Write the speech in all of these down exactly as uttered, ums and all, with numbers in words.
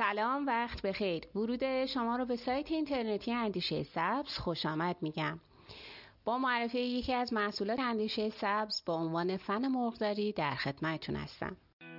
سلام، وقت بخیر. ورود شما رو به سایت اینترنتی اندیشه سبز خوش آمد میگم. با معرفی یکی از محصولات اندیشه سبز با عنوان فن مرغداری در خدمتتون هستم.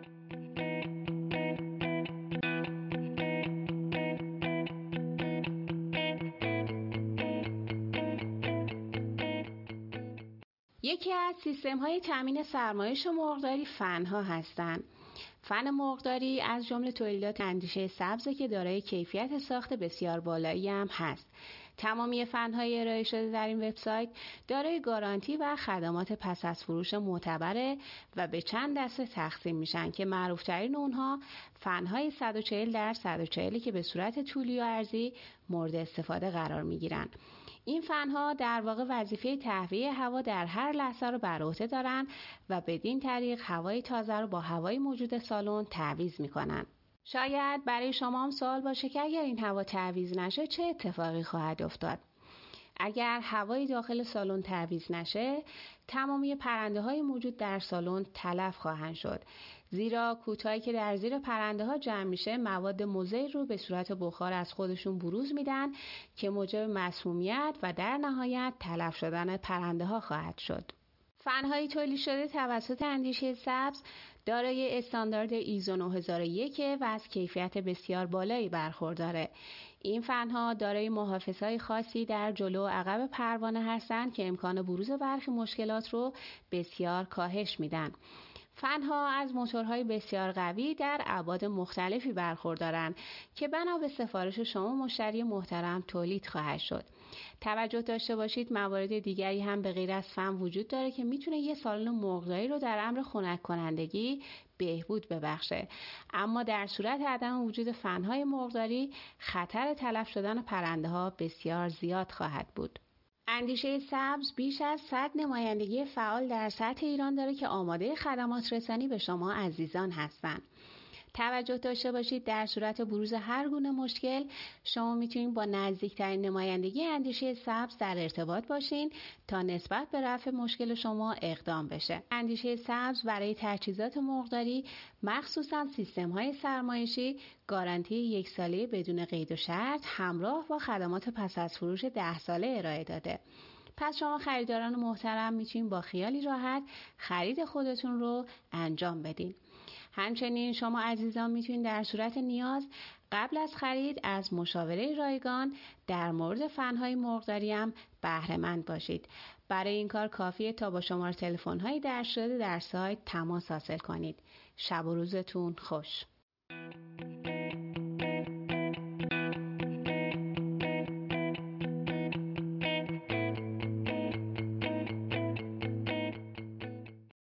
یکی از سیستم‌های تامین سرمایش مرغداری فن‌ها هستند. فن مرغداری از جمله تولیدات اندیشه سبز که دارای کیفیت ساخت بسیار بالایی هم هست. تمامی فن‌های ارائه شده در این وبسایت دارای گارانتی و خدمات پس از فروش معتبره و به چند دسته تقسیم میشن که معروف‌ترین اونها فن‌های صد و چهل در صد و چهل که به صورت طولی و عرضی مورد استفاده قرار میگیرن. این فن‌ها در واقع وظیفه تهویه هوا در هر لحظه رو بر عهده دارن و بدین طریق هوای تازه رو با هوای موجود سالن تعویض میکنن. شاید برای شما هم سوال باشه که اگر این هوا تعویض نشه چه اتفاقی خواهد افتاد؟ اگر هوای داخل سالن تعویض نشه، تمامی پرنده های موجود در سالن تلف خواهند شد، زیرا کوتاهی که در زیر پرنده ها جمع میشه مواد مضر رو به صورت بخار از خودشون بروز میدن که موجب مسمومیت و در نهایت تلف شدن پرنده ها خواهد شد. فن‌های تولید شده توسط اندیشه سبز دارای استاندارد ایزو نه هزار و یک و از کیفیت بسیار بالایی برخورداره. این فن‌ها دارای محافظه‌های خاصی در جلو و عقب پروانه هستند که امکان بروز برخی مشکلات رو بسیار کاهش میدن. فن‌ها از موتورهای بسیار قوی در ابعاد مختلفی برخوردارند که بنا به سفارش شما مشتری محترم تولید خواهد شد. توجه داشته باشید موارد دیگری هم به غیر از فن وجود داره که میتونه یه سالن مرغداری رو در امر خنک کنندگی بهبود ببخشه، اما در صورت عدم وجود فن‌های مرغداری خطر تلف شدن پرنده ها بسیار زیاد خواهد بود. اندیشه سبز بیش از صد نمایندگی فعال در سطح ایران داره که آماده خدمات رسانی به شما عزیزان هستند. توجه داشته باشید در صورت بروز هر گونه مشکل شما میتونید با نزدیکترین نمایندگی اندیشه سبز در ارتباط باشین تا نسبت به رفع مشکل شما اقدام بشه. اندیشه سبز برای تجهیزات مرغداری مخصوصا سیستم‌های سرمایشی گارانتی یک ساله بدون قید و شرط همراه با خدمات پس از فروش ده ساله ارائه داده. پس شما خریداران محترم میتونید با خیالی راحت خرید خودتون رو انجام بدین. همچنین شما عزیزان میتونید در صورت نیاز قبل از خرید از مشاوره رایگان در مورد فن‌های مرغداری هم بهره مند باشید. برای این کار کافیه تا با شماره تلفن‌های درج شده در سایت تماس حاصل کنید. شب و روزتون خوش.